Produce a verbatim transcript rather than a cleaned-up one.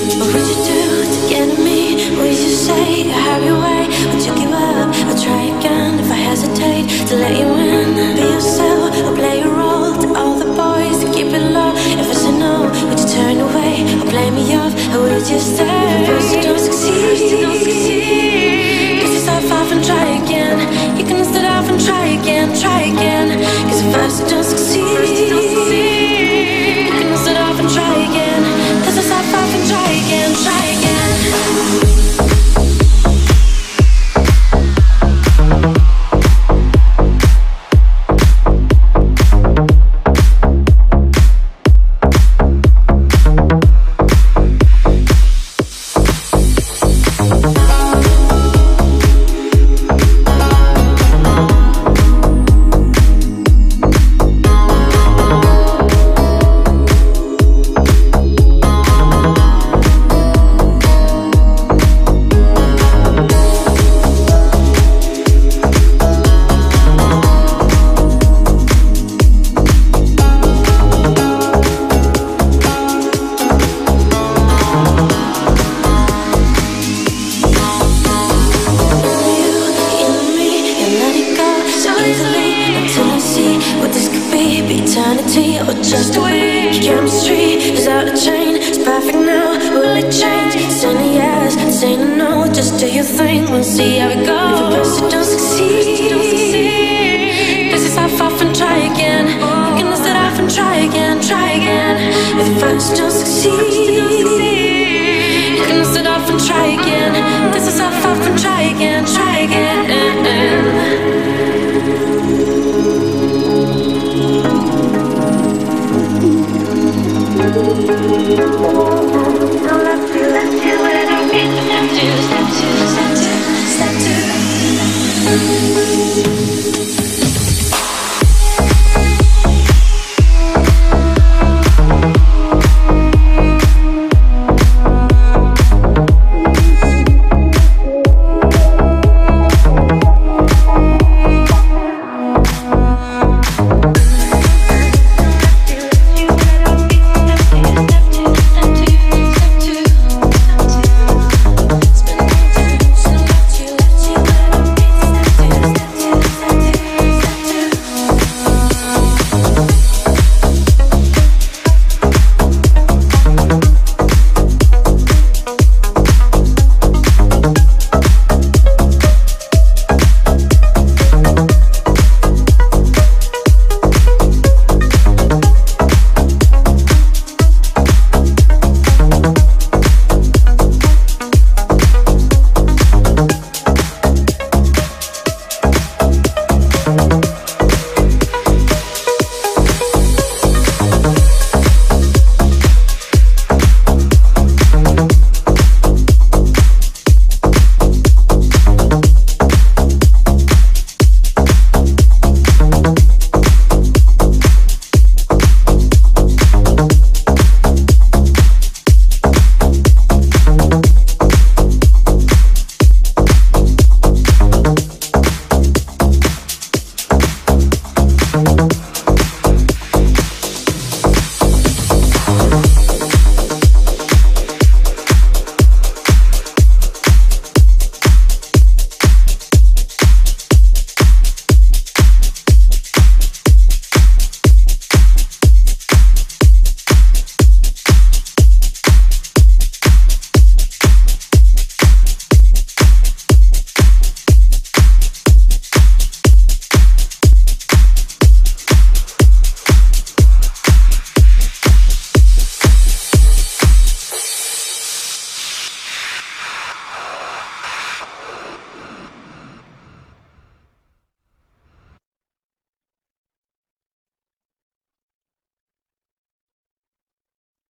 What would you do to get at me? Would you say you have your way? Would you give up or try again? If I hesitate to let you in, be yourself or play a role to all the boys to keep it low. If I say no, would you turn away or play me off? Or would you stay? First you don't succeed, cause you start off and try again. You can start off and try again, try again. Cause if first you don't succeed, you can start off and try again. Cause I start off and try again, try again. Eternity or just a week. Chemistry is out of chain. It's perfect now, will it change? Saying a yes, saying a no. Just do your thing, we'll see how it goes. If the person don't succeed, this is how far and try again. You can start off and try again, try again. If the first don't succeed, you can start off and try again. This is how far and try again, try again. Let's do, let's do it. Step two, step two, step two, step two.